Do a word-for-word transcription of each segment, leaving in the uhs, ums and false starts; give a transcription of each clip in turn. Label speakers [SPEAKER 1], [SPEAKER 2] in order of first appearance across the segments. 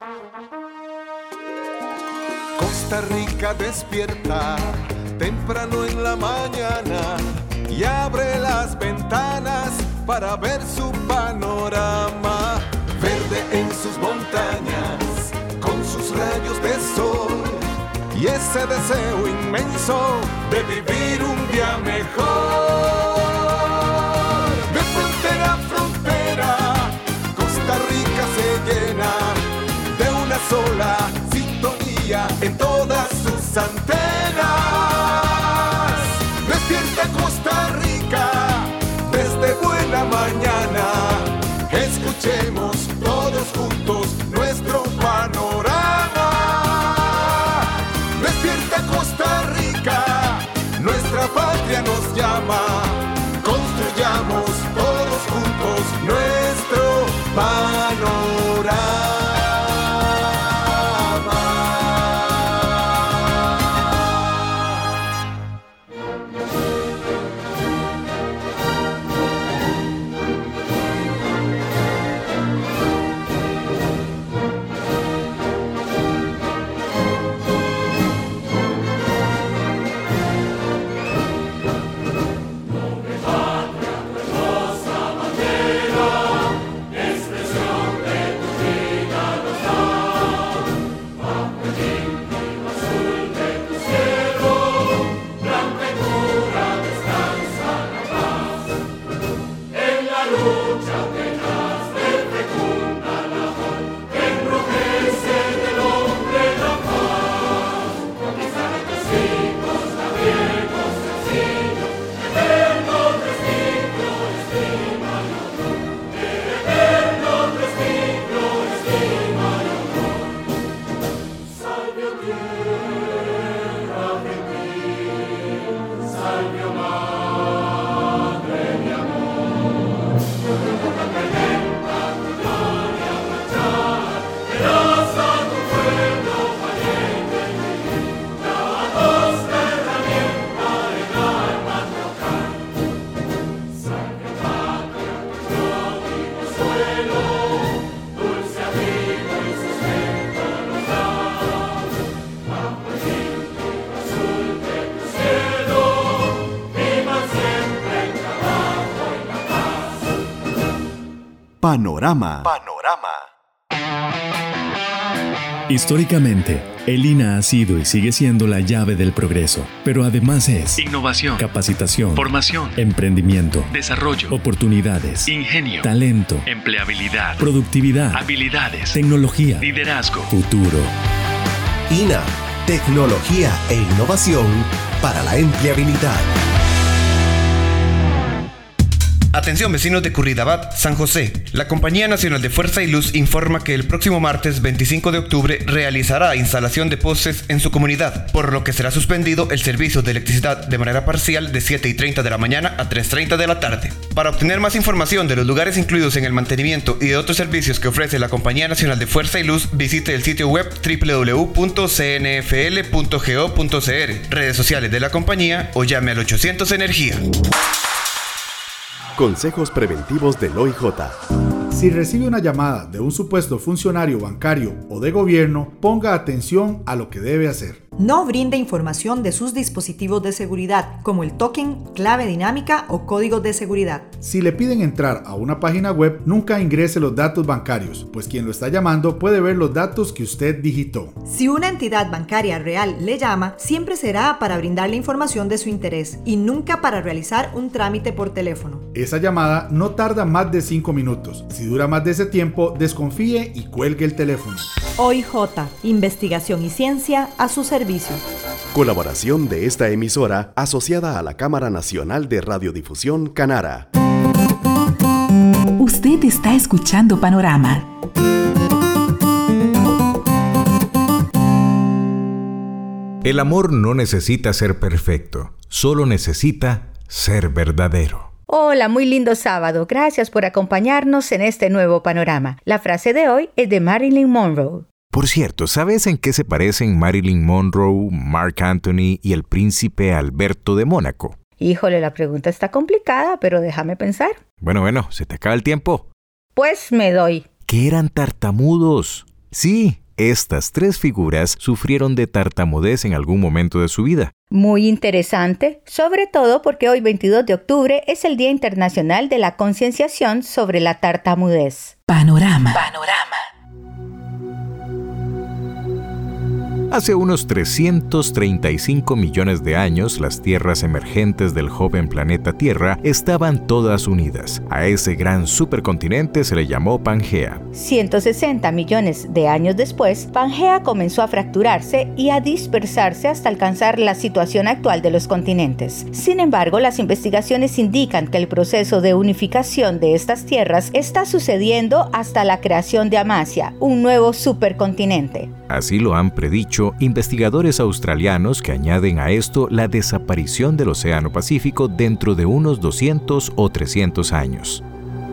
[SPEAKER 1] Costa Rica despierta temprano en la mañana y abre las ventanas para ver su panorama. Verde en sus montañas, con sus rayos de sol y ese deseo inmenso de vivir un día mejor. De frontera a frontera, Costa Rica se llena de una sola sintonía en todas sus antenas. Despierta Costa Rica desde buena mañana. Escuchemos todos juntos nuestro panorama. Despierta Costa Rica, nuestra patria nos llama. Construyamos todos juntos nuestro panorama.
[SPEAKER 2] Panorama.
[SPEAKER 3] Panorama.
[SPEAKER 4] Históricamente, el I N A ha sido y sigue siendo la llave del progreso, pero además es
[SPEAKER 5] innovación,
[SPEAKER 4] capacitación,
[SPEAKER 5] formación,
[SPEAKER 4] emprendimiento,
[SPEAKER 5] desarrollo,
[SPEAKER 4] oportunidades,
[SPEAKER 5] ingenio,
[SPEAKER 4] talento,
[SPEAKER 5] empleabilidad,
[SPEAKER 4] productividad,
[SPEAKER 5] habilidades,
[SPEAKER 4] tecnología,
[SPEAKER 5] liderazgo,
[SPEAKER 4] futuro.
[SPEAKER 2] I N A, tecnología e innovación para la empleabilidad.
[SPEAKER 6] Atención vecinos de Curridabat, San José. La Compañía Nacional de Fuerza y Luz informa que el próximo martes veinticinco de octubre realizará instalación de postes en su comunidad, por lo que será suspendido el servicio de electricidad de manera parcial de siete y treinta de la mañana a tres y treinta de la tarde. Para obtener más información de los lugares incluidos en el mantenimiento y de otros servicios que ofrece la Compañía Nacional de Fuerza y Luz, visite el sitio web doble u doble u doble u punto c n f l punto go punto c r, redes sociales de la compañía o llame al ochocientos Energía.
[SPEAKER 2] Consejos preventivos del O I J.
[SPEAKER 7] Si recibe una llamada de un supuesto funcionario bancario o de gobierno, ponga atención a lo que debe hacer.
[SPEAKER 8] No brinde información de sus dispositivos de seguridad, como el token, clave dinámica o códigos de seguridad.
[SPEAKER 7] Si le piden entrar a una página web, nunca ingrese los datos bancarios, pues quien lo está llamando puede ver los datos que usted digitó.
[SPEAKER 8] Si una entidad bancaria real le llama, siempre será para brindarle información de su interés y nunca para realizar un trámite por teléfono.
[SPEAKER 7] Esa llamada no tarda más de cinco minutos. Si dura más de ese tiempo, desconfíe y cuelgue el teléfono.
[SPEAKER 8] O I J, investigación y ciencia a su servicio.
[SPEAKER 2] Colaboración de esta emisora asociada a la Cámara Nacional de Radiodifusión Canara.
[SPEAKER 9] Usted está escuchando Panorama.
[SPEAKER 10] El amor no necesita ser perfecto, solo necesita ser verdadero.
[SPEAKER 11] Hola, muy lindo sábado. Gracias por acompañarnos en este nuevo panorama. La frase de hoy es de Marilyn Monroe.
[SPEAKER 10] Por cierto, ¿sabes en qué se parecen Marilyn Monroe, Marc Anthony y el príncipe Alberto de Mónaco?
[SPEAKER 11] Híjole, la pregunta está complicada, pero déjame pensar.
[SPEAKER 10] Bueno, bueno, se te acaba el tiempo.
[SPEAKER 11] Pues me doy.
[SPEAKER 10] Que eran tartamudos. Sí, estas tres figuras sufrieron de tartamudez en algún momento de su vida.
[SPEAKER 11] Muy interesante, sobre todo porque hoy veintidós de octubre es el Día Internacional de la Concienciación sobre la Tartamudez.
[SPEAKER 9] Panorama. Panorama.
[SPEAKER 10] Hace unos trescientos treinta y cinco millones de años, las tierras emergentes del joven planeta Tierra estaban todas unidas. A ese gran supercontinente se le llamó Pangea.
[SPEAKER 11] ciento sesenta millones de años después, Pangea comenzó a fracturarse y a dispersarse hasta alcanzar la situación actual de los continentes. Sin embargo, las investigaciones indican que el proceso de unificación de estas tierras está sucediendo hasta la creación de Amasia, un nuevo supercontinente.
[SPEAKER 10] Así lo han predicho investigadores australianos, que añaden a esto la desaparición del Océano Pacífico dentro de unos doscientos o trescientos años.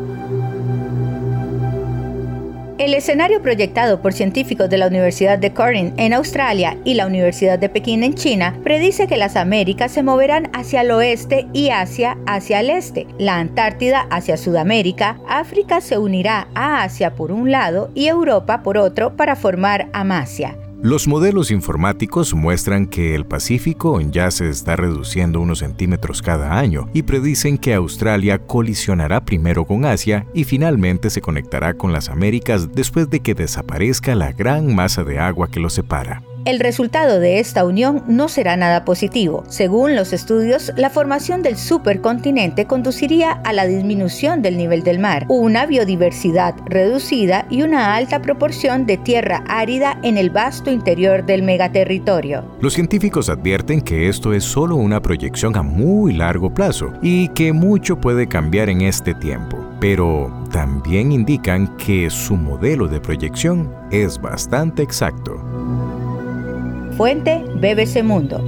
[SPEAKER 11] El escenario proyectado por científicos de la Universidad de Curtin en Australia y la Universidad de Pekín en China predice que las Américas se moverán hacia el oeste y Asia hacia el este, la Antártida hacia Sudamérica, África se unirá a Asia por un lado y Europa por otro para formar Amasia.
[SPEAKER 10] Los modelos informáticos muestran que el Pacífico ya se está reduciendo unos centímetros cada año y predicen que Australia colisionará primero con Asia y finalmente se conectará con las Américas después de que desaparezca la gran masa de agua que los separa.
[SPEAKER 11] El resultado de esta unión no será nada positivo. Según los estudios, la formación del supercontinente conduciría a la disminución del nivel del mar, una biodiversidad reducida y una alta proporción de tierra árida en el vasto interior del megaterritorio.
[SPEAKER 10] Los científicos advierten que esto es solo una proyección a muy largo plazo y que mucho puede cambiar en este tiempo, pero también indican que su modelo de proyección es bastante exacto.
[SPEAKER 11] Fuente B B C Mundo.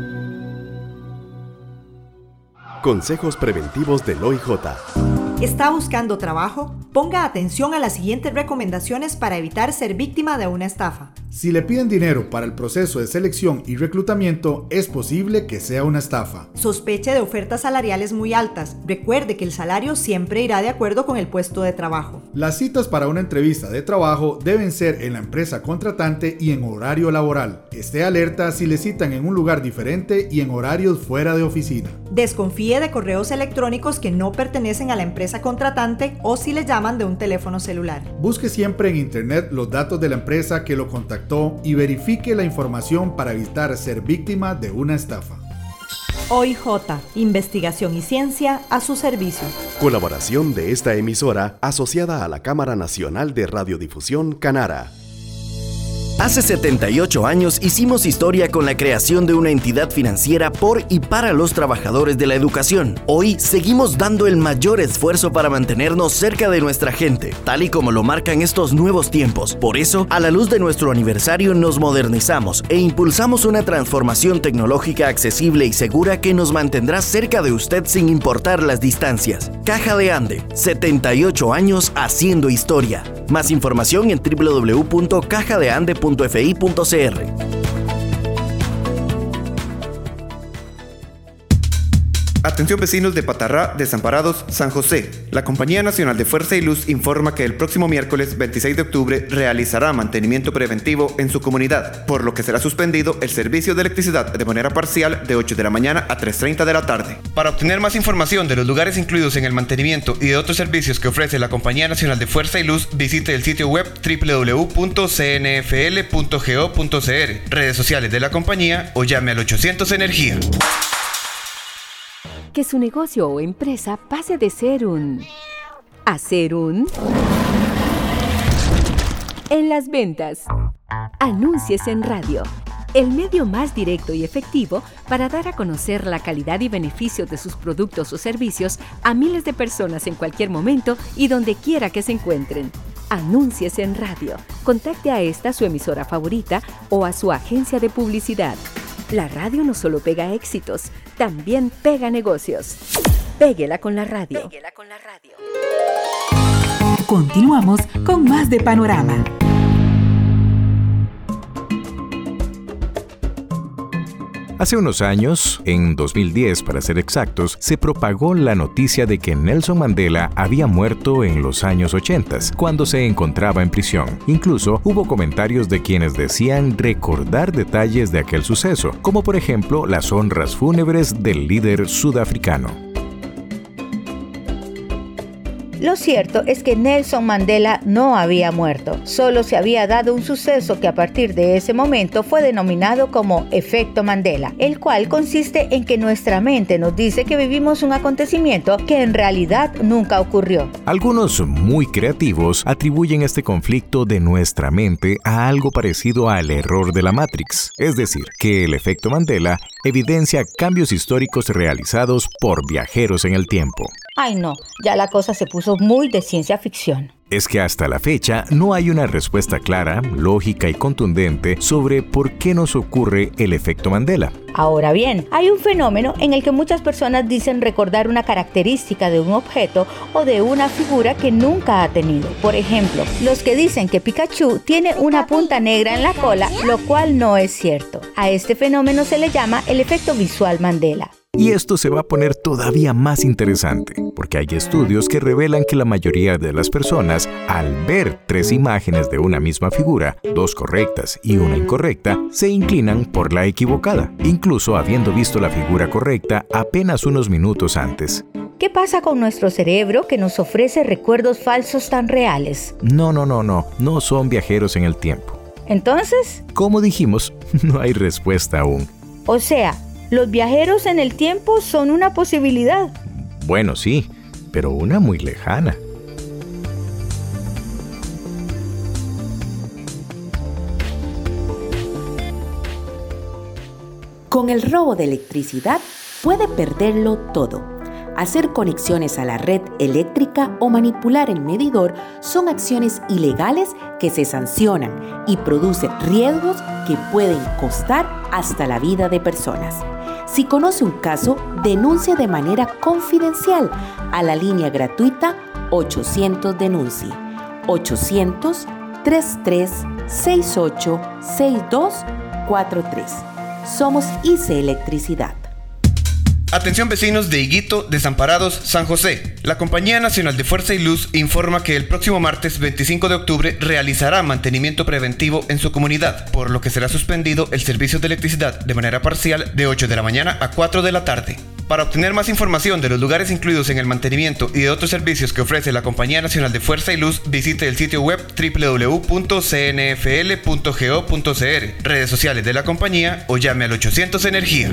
[SPEAKER 2] Consejos preventivos del O I J.
[SPEAKER 8] ¿Está buscando trabajo? Ponga atención a las siguientes recomendaciones para evitar ser víctima de una estafa.
[SPEAKER 7] Si le piden dinero para el proceso de selección y reclutamiento, es posible que sea una estafa.
[SPEAKER 8] Sospeche de ofertas salariales muy altas. Recuerde que el salario siempre irá de acuerdo con el puesto de trabajo.
[SPEAKER 7] Las citas para una entrevista de trabajo deben ser en la empresa contratante y en horario laboral. Esté alerta si le citan en un lugar diferente y en horarios fuera de oficina.
[SPEAKER 8] Desconfíe de correos electrónicos que no pertenecen a la empresa contratante o si le llaman de un teléfono celular.
[SPEAKER 7] Busque siempre en internet los datos de la empresa que lo contactó y verifique la información para evitar ser víctima de una estafa.
[SPEAKER 8] O I J, investigación y ciencia a su servicio.
[SPEAKER 2] Colaboración de esta emisora asociada a la Cámara Nacional de Radiodifusión Canara.
[SPEAKER 3] Hace setenta y ocho años hicimos historia con la creación de una entidad financiera por y para los trabajadores de la educación. Hoy seguimos dando el mayor esfuerzo para mantenernos cerca de nuestra gente, tal y como lo marcan estos nuevos tiempos. Por eso, a la luz de nuestro aniversario, nos modernizamos e impulsamos una transformación tecnológica accesible y segura que nos mantendrá cerca de usted sin importar las distancias. Caja de Ande, setenta y ocho años haciendo historia. Más información en doble u doble u doble u punto caja de ande punto f i punto c r.
[SPEAKER 6] Atención vecinos de Patarrá, Desamparados, San José. La Compañía Nacional de Fuerza y Luz informa que el próximo miércoles veintiséis de octubre realizará mantenimiento preventivo en su comunidad, por lo que será suspendido el servicio de electricidad de manera parcial de ocho de la mañana a tres treinta de la tarde. Para obtener más información de los lugares incluidos en el mantenimiento y de otros servicios que ofrece la Compañía Nacional de Fuerza y Luz, visite el sitio web doble u doble u doble u punto c n f l punto go punto c r, redes sociales de la compañía o llame al ochocientos Energía.
[SPEAKER 5] Que su negocio o empresa pase de ser un... a ser un... en las ventas. Anúnciese en radio, el medio más directo y efectivo para dar a conocer la calidad y beneficios de sus productos o servicios a miles de personas en cualquier momento y donde quiera que se encuentren. Anúnciese en radio. Contacte a esta su emisora favorita o a su agencia de publicidad. La radio no solo pega éxitos, también pega negocios. Péguela con la radio. Péguela con la radio.
[SPEAKER 9] Continuamos con más de
[SPEAKER 10] Hace unos años, en dos mil diez para ser exactos, se propagó la noticia de que Nelson Mandela había muerto en los años ochenta, cuando se encontraba en prisión. Incluso hubo comentarios de quienes decían recordar detalles de aquel suceso, como por ejemplo las honras fúnebres del líder sudafricano.
[SPEAKER 11] Lo cierto es que Nelson Mandela no había muerto, solo se había dado un suceso que a partir de ese momento fue denominado como efecto Mandela, el cual consiste en que nuestra mente nos dice que vivimos un acontecimiento que en realidad nunca ocurrió.
[SPEAKER 10] Algunos muy creativos atribuyen este conflicto de nuestra mente a algo parecido al error de la Matrix, es decir, que el efecto Mandela evidencia cambios históricos realizados por viajeros en el tiempo.
[SPEAKER 11] Ay no, ya la cosa se puso muy de ciencia ficción.
[SPEAKER 10] Es que hasta la fecha no hay una respuesta clara, lógica y contundente sobre por qué nos ocurre el efecto Mandela.
[SPEAKER 11] Ahora bien, hay un fenómeno en el que muchas personas dicen recordar una característica de un objeto o de una figura que nunca ha tenido. Por ejemplo, los que dicen que Pikachu tiene una punta negra en la cola, lo cual no es cierto. A este fenómeno se le llama el efecto visual Mandela.
[SPEAKER 10] Y esto se va a poner todavía más interesante, porque hay estudios que revelan que la mayoría de las personas, al ver tres imágenes de una misma figura, dos correctas y una incorrecta, se inclinan por la equivocada, incluso habiendo visto la figura correcta apenas unos minutos antes.
[SPEAKER 11] ¿Qué pasa con nuestro cerebro que nos ofrece recuerdos falsos tan reales?
[SPEAKER 10] No, no, no, no, no son viajeros en el tiempo.
[SPEAKER 11] ¿Entonces?
[SPEAKER 10] Como dijimos, no hay respuesta aún.
[SPEAKER 11] O sea, ¿los viajeros en el tiempo son una posibilidad?
[SPEAKER 10] Bueno, sí, pero una muy lejana.
[SPEAKER 12] Con el robo de electricidad puede perderlo todo. Hacer conexiones a la red eléctrica o manipular el medidor son acciones ilegales que se sancionan y producen riesgos que pueden costar hasta la vida de personas. Si conoce un caso, denuncie de manera confidencial a la línea gratuita ochocientos denuncie, ochocientos, treinta y tres, sesenta y ocho, sesenta y dos cuarenta y tres. Somos I C E Electricidad.
[SPEAKER 6] Atención vecinos de Higuito, Desamparados, San José. La Compañía Nacional de Fuerza y Luz informa que el próximo martes veinticinco de octubre realizará mantenimiento preventivo en su comunidad, por lo que será suspendido el servicio de electricidad de manera parcial de ocho de la mañana a cuatro de la tarde. Para obtener más información de los lugares incluidos en el mantenimiento y de otros servicios que ofrece la Compañía Nacional de Fuerza y Luz, visite el sitio web doble u doble u doble u punto c n f l punto go punto c r, redes sociales de la compañía o llame al ochocientos Energía.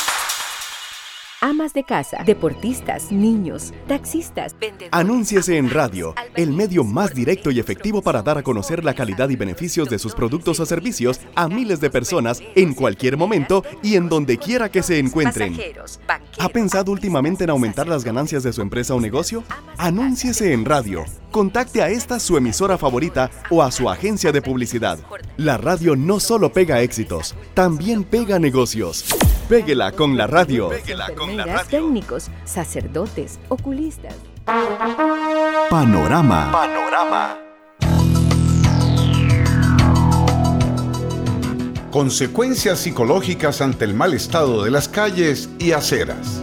[SPEAKER 5] Amas de casa, deportistas, niños, taxistas, vendedores.
[SPEAKER 2] Anúnciese en radio, el medio más directo y efectivo para dar a conocer la calidad y beneficios de sus productos o servicios a miles de personas en cualquier momento y en donde quiera que se encuentren. ¿Ha pensado últimamente en aumentar las ganancias de su empresa o negocio? Anúnciese en radio. Contacte a esta su emisora favorita o a su agencia de publicidad. La radio no solo pega éxitos, también pega negocios. Péguela con la radio. Péguela con la radio.
[SPEAKER 5] Técnicos, sacerdotes, oculistas.
[SPEAKER 2] Panorama.
[SPEAKER 13] Panorama. Consecuencias psicológicas ante el mal estado de las calles y aceras.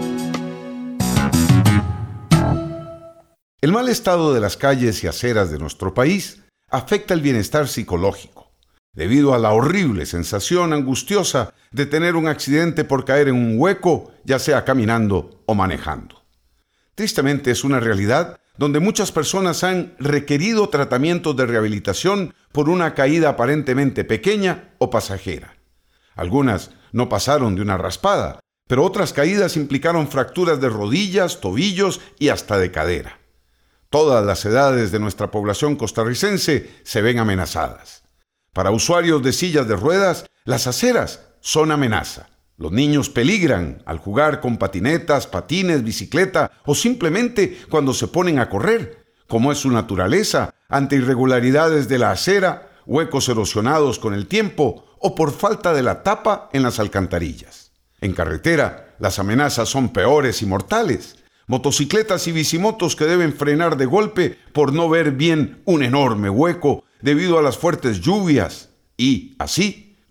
[SPEAKER 13] El mal estado de las calles y aceras de nuestro país afecta el bienestar psicológico, debido a la horrible sensación angustiosa de tener un accidente por caer en un hueco, ya sea caminando o manejando. Tristemente es una realidad donde muchas personas han requerido tratamientos de rehabilitación por una caída aparentemente pequeña o pasajera. Algunas no pasaron de una raspada, pero otras caídas implicaron fracturas de rodillas, tobillos y hasta de cadera. Todas las edades de nuestra población costarricense se ven amenazadas. Para usuarios de sillas de ruedas, las aceras son amenaza. Los niños peligran al jugar con patinetas, patines, bicicleta o simplemente cuando se ponen a correr, como es su naturaleza, ante irregularidades de la acera, huecos erosionados con el tiempo o por falta de la tapa en las alcantarillas. En carretera, las amenazas son peores y mortales. Motocicletas y bicimotos que deben frenar de golpe por no ver bien un enorme hueco debido a las fuertes lluvias y, así,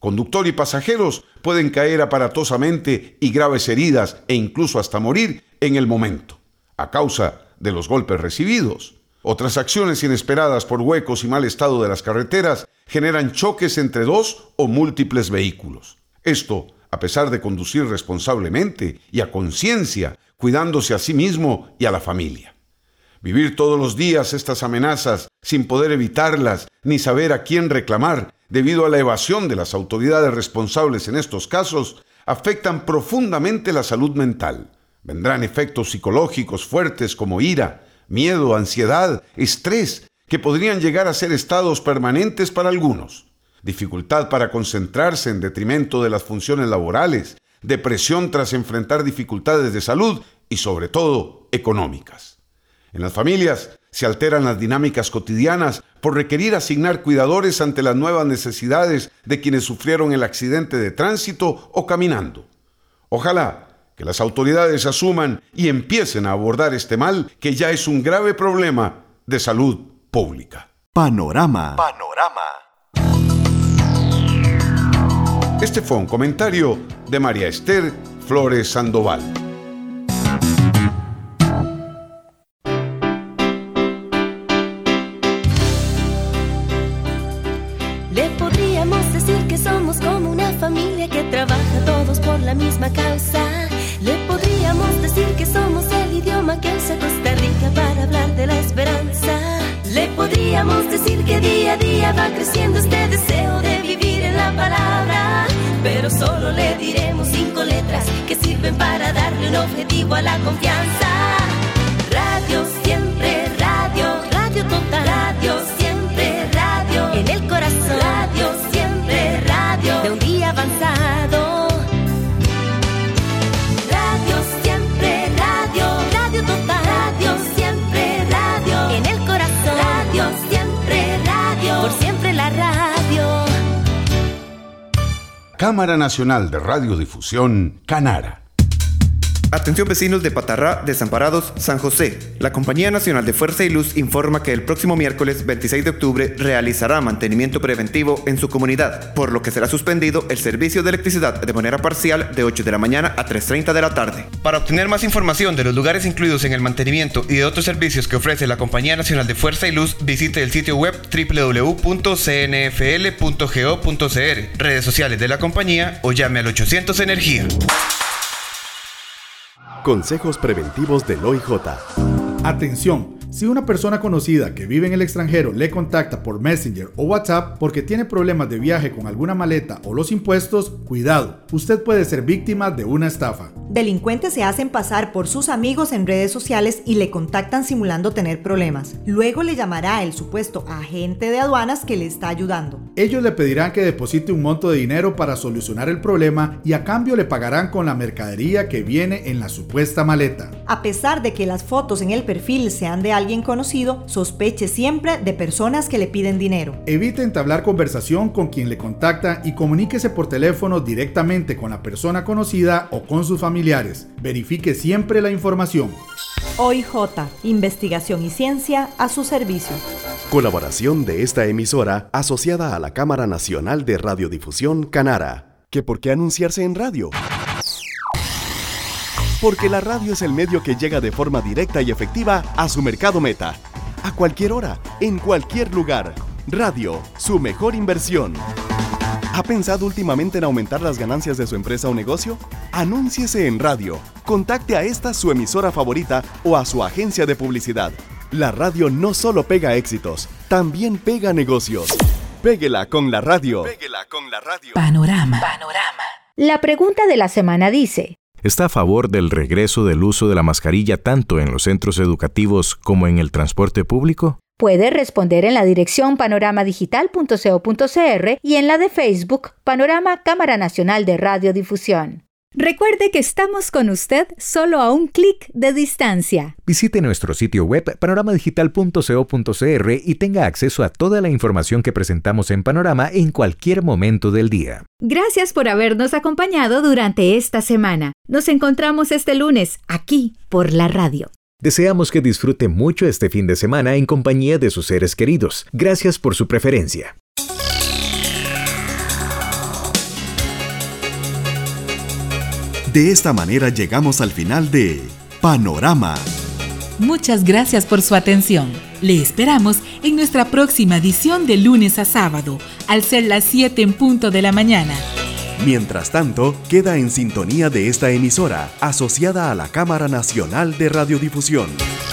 [SPEAKER 13] Conductor y pasajeros pueden caer aparatosamente y graves heridas e incluso hasta morir en el momento, a causa de los golpes recibidos. Otras acciones inesperadas por huecos y mal estado de las carreteras generan choques entre dos o múltiples vehículos. Esto, a pesar de conducir responsablemente y a conciencia, cuidándose a sí mismo y a la familia. Vivir todos los días estas amenazas sin poder evitarlas ni saber a quién reclamar debido a la evasión de las autoridades responsables en estos casos afectan profundamente la salud mental. Vendrán efectos psicológicos fuertes como ira, miedo, ansiedad, estrés, que podrían llegar a ser estados permanentes para algunos. Dificultad para concentrarse en detrimento de las funciones laborales, depresión tras enfrentar dificultades de salud y, sobre todo, económicas. En las familias se alteran las dinámicas cotidianas por requerir asignar cuidadores ante las nuevas necesidades de quienes sufrieron el accidente de tránsito o caminando. Ojalá que las autoridades asuman y empiecen a abordar este mal que ya es un grave problema de salud pública.
[SPEAKER 2] Panorama.
[SPEAKER 13] Panorama. Este fue un comentario de María Esther Flores Sandoval.
[SPEAKER 14] Le podríamos decir que somos como una familia que trabaja todos por la misma causa. Le podríamos decir que somos el idioma que usa Costa Rica para hablar de la esperanza. Le podríamos decir que día a día va creciendo este deseo de vivir en la palabra. Pero solo le diremos cinco letras que sirven para darle un objetivo a la confianza. Radio siempre, radio, radio total. Radio siempre, radio, en el corazón. Radio siempre, radio, de un día avanzado. Radio siempre, radio, radio total. Radio siempre, radio, en el corazón. Radio siempre, radio, por siempre la radio.
[SPEAKER 13] Cámara Nacional de Radiodifusión, Canara.
[SPEAKER 6] Atención vecinos de Patarrá, Desamparados, San José. La Compañía Nacional de Fuerza y Luz informa que el próximo miércoles veintiséis de octubre realizará mantenimiento preventivo en su comunidad, por lo que será suspendido el servicio de electricidad de manera parcial de ocho de la mañana a tres treinta de la tarde. Para obtener más información de los lugares incluidos en el mantenimiento y de otros servicios que ofrece la Compañía Nacional de Fuerza y Luz, visite el sitio web doble u doble u doble u punto c n f l punto go punto c r, redes sociales de la compañía o llame al ochocientos Energía.
[SPEAKER 2] Consejos preventivos del O I J.
[SPEAKER 7] Atención, si una persona conocida que vive en el extranjero le contacta por Messenger o WhatsApp porque tiene problemas de viaje con alguna maleta o los impuestos, cuidado, usted puede ser víctima de una estafa.
[SPEAKER 8] Delincuentes se hacen pasar por sus amigos en redes sociales y le contactan simulando tener problemas. Luego le llamará el supuesto agente de aduanas que le está ayudando.
[SPEAKER 7] Ellos le pedirán que deposite un monto de dinero para solucionar el problema y a cambio le pagarán con la mercadería que viene en la supuesta maleta.
[SPEAKER 8] A pesar de que las fotos en el perfil sean de alguien conocido, sospeche siempre de personas que le piden dinero.
[SPEAKER 7] Evite entablar conversación con quien le contacta y comuníquese por teléfono directamente con la persona conocida o con sus familiares. Verifique siempre la información.
[SPEAKER 8] O I J, investigación y ciencia a su servicio.
[SPEAKER 2] Colaboración de esta emisora asociada a la Cámara Nacional de Radiodifusión, Canara. ¿Que por qué anunciarse en radio? Porque la radio es el medio que llega de forma directa y efectiva a su mercado meta. A cualquier hora, en cualquier lugar. Radio, su mejor inversión. ¿Ha pensado últimamente en aumentar las ganancias de su empresa o negocio? Anúnciese en radio. Contacte a esta su emisora favorita o a su agencia de publicidad. La radio no solo pega éxitos, también pega negocios. Péguela con la radio. Péguela con la radio.
[SPEAKER 9] Panorama. Panorama.
[SPEAKER 11] La pregunta de la semana dice:
[SPEAKER 10] ¿está a favor del regreso del uso de la mascarilla tanto en los centros educativos como en el transporte público?
[SPEAKER 11] Puede responder en la dirección panoramadigital punto co punto c r y en la de Facebook Panorama Cámara Nacional de Radiodifusión.
[SPEAKER 5] Recuerde que estamos con usted solo a un clic de distancia.
[SPEAKER 10] Visite nuestro sitio web panoramadigital punto co punto c r y tenga acceso a toda la información que presentamos en Panorama en cualquier momento del día.
[SPEAKER 5] Gracias por habernos acompañado durante esta semana. Nos encontramos este lunes aquí por la radio.
[SPEAKER 10] Deseamos que disfrute mucho este fin de semana en compañía de sus seres queridos. Gracias por su preferencia.
[SPEAKER 2] De esta manera llegamos al final de Panorama.
[SPEAKER 9] Muchas gracias por su atención. Le esperamos en nuestra próxima edición de lunes a sábado, al ser las siete en punto de la mañana.
[SPEAKER 2] Mientras tanto, queda en sintonía de esta emisora, asociada a la Cámara Nacional de Radiodifusión.